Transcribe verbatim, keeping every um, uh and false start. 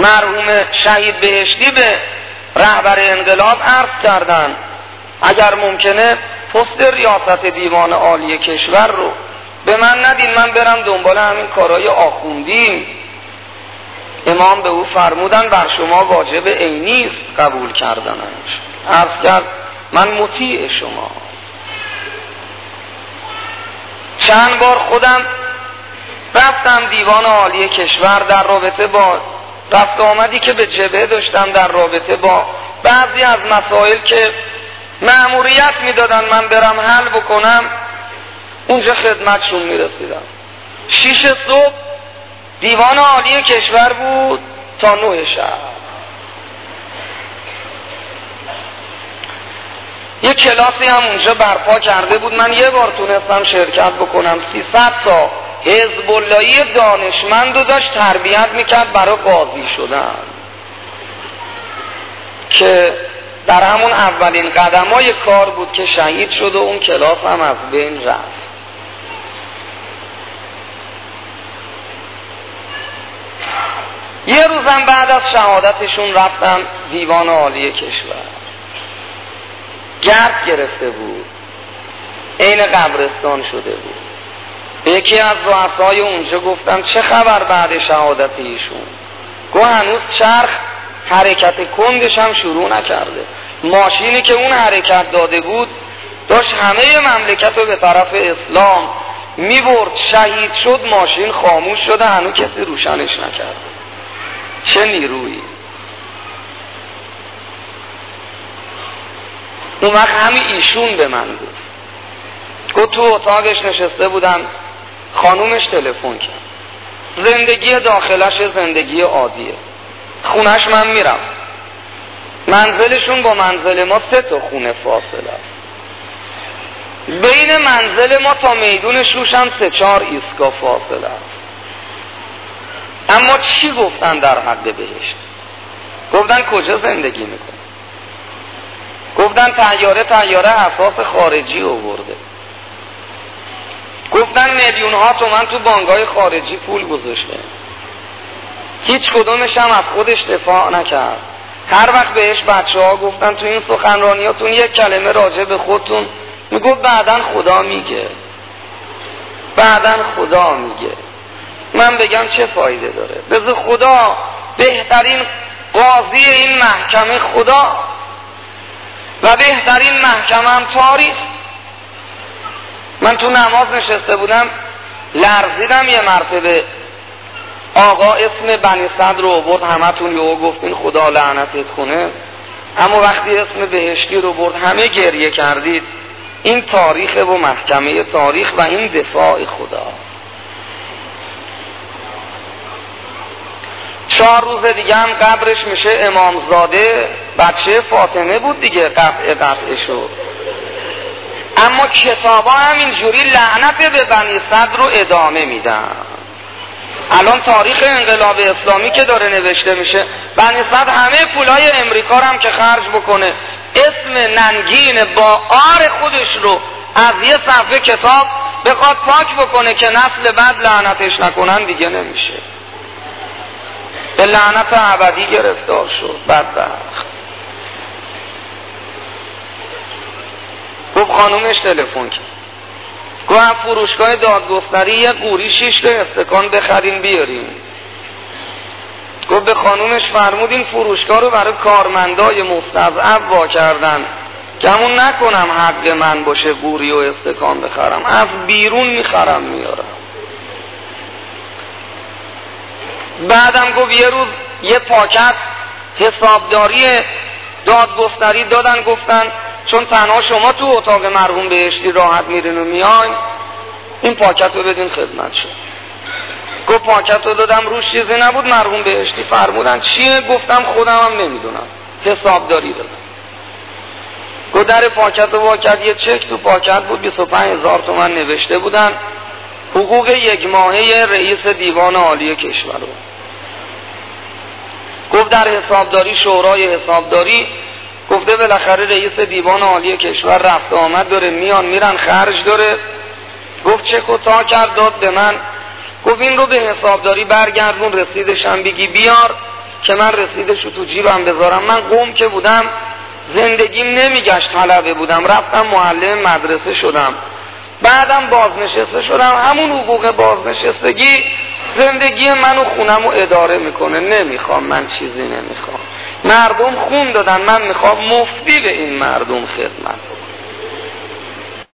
مرحوم شهید بهشتی به رهبر انقلاب عرض کردن اگر ممکنه پست ریاست دیوان عالی کشور رو به من ندین، من برم دنبال همین کارهای آخوندیم. امام به او فرمودن بر شما واجب عینی است قبول کردنش. عرض کرد من مطیع شما. چند بار خودم رفتم دیوان عالی کشور در رابطه با رفت آمدی که به جبهه داشتم، در رابطه با بعضی از مسائل که مأموریت میدادن من برم حل بکنم، اونجا خدمتشون میرسیدم. شیش صبح دیوان عالی کشور بود تا نه شب. یه کلاسی هم اونجا برپا کرده بود، من یه بار تونستم شرکت بکنم. سیصد تا حزب اللهی دانشمند رو داشت تربیت میکرد برای قاضی شدن، که در همون اولین قدمای کار بود که شهید شد و اون کلاس هم از بین رفت. یه روزم بعد از شهادتشون رفتم دیوان عالی کشور. گرد گرفته بود، عین قبرستان شده بود. به یکی از رؤسای اونجا گفتم چه خبر بعد شهادت ایشون؟ گفت هنوز چرخ حرکت کندش هم شروع نکرده. ماشینی که اون حرکت داده بود داشت همه مملکت رو به طرف اسلام میبرد. شهید شد، ماشین خاموش شده، هنوز کسی روشنش نکرده. چه نیرویی! اون وقت همین ایشون به من گفت. گفت تو اتاقش نشسته بودم، خانومش تلفن کرد. زندگی داخلش زندگی عادیه. خونش من میرم، منزلشون با منزل ما سه تا خونه فاصله است. بین منزل ما تا میدون شوش هم سه چهار ایستگاه فاصله است. اما چی گفتن در حد بهشت؟ گفتن کجا زندگی میکنه؟ گفتن طیاره طیاره اساس خارجی آورده. گفتن میلیون ها تومن تو بانک‌های خارجی پول گذاشته، هیچ کدومش هم از خودش دفاع نکرد. هر وقت بهش بچه ها گفتن تو این سخنرانیاتون یک کلمه راجع به خودتون، میگفت بعدن خدا میگه، بعدن خدا میگه. من بگم چه فایده داره؟ بذار خدا بهترین قاضی این محکمه خدا و بهترین محکمه هم تاریخ. من تو نماز نشسته بودم، لرزیدم یه مرتبه. آقا اسم بنی صدر رو برد، همتون یهو گفتین خدا لعنتت کنه، اما وقتی اسم بهشتی رو برد همه گریه کردید. این تاریخ و محکمه تاریخ و این دفاع خدا. چهار روز دیگه هم قبرش میشه امامزاده، بچه فاطمه بود دیگه، قطع قطع شد. اما کتابا هم اینجوری لعنت به بنی صدر رو ادامه میدن. الان تاریخ انقلاب اسلامی که داره نوشته میشه، بنی صدر همه پولای امریکا رو هم که خرج بکنه، اسم ننگین با آر خودش رو از یه صفحه کتاب بخواد پاک بکنه که نسل بعد لعنتش نکنن، دیگه نمیشه. به لعنت ابدی گرفتار شد. بدبخت. گفت خانومش تلفن کرد، گفت فروشگاه دادگستری یه قوری شیش تا استکان بخرین بیارین. گفت به خانومش فرمود این فروشگاه رو برای کارمندای مستضعف وا کردن که همون نکنم حق من باشه قوری و استکان بخرم، از بیرون میخرم میارم. بعدم گفت یه روز یه پاکت حسابداری دادگستری دادن، گفتن چون تنها شما تو اتاق مرحوم بهشتی راحت میرین و میاین، این پاکت رو بدین خدمت شد. گفت پاکت رو دادم، روش چیزی نبود. مرحوم بهشتی فرمودن چیه؟ گفتم خودم هم نمیدونم، حسابداری دادم. گفت در پاکت رو واکت، یه چک تو پاکت بود، بیست و پنج هزار تومن نوشته بودن حقوق یک ماهه رئیس دیوان عالی کشور رو. گفت در حسابداری، شورای حسابداری گفته بالاخره رئیس دیوان عالی کشور رفت آمد داره، میان میرن، خرج داره. گفت چک و تا کرد داد به من. گفت این رو به حسابداری برگردون، رسیدش هم بگی بیار، که من رسیدشو تو جیبم بذارم. من قم که بودم زندگیم نمیگشت، طلبه بودم، رفتم معلم مدرسه شدم، بعدم بازنشسته شدم. همون حقوق بازنشستگی زندگی منو خونمو اداره میکنه. نمیخوام، من چیزی نمیخوام. مردم خون دادن، من میخوام مفتی به این مردم خدمت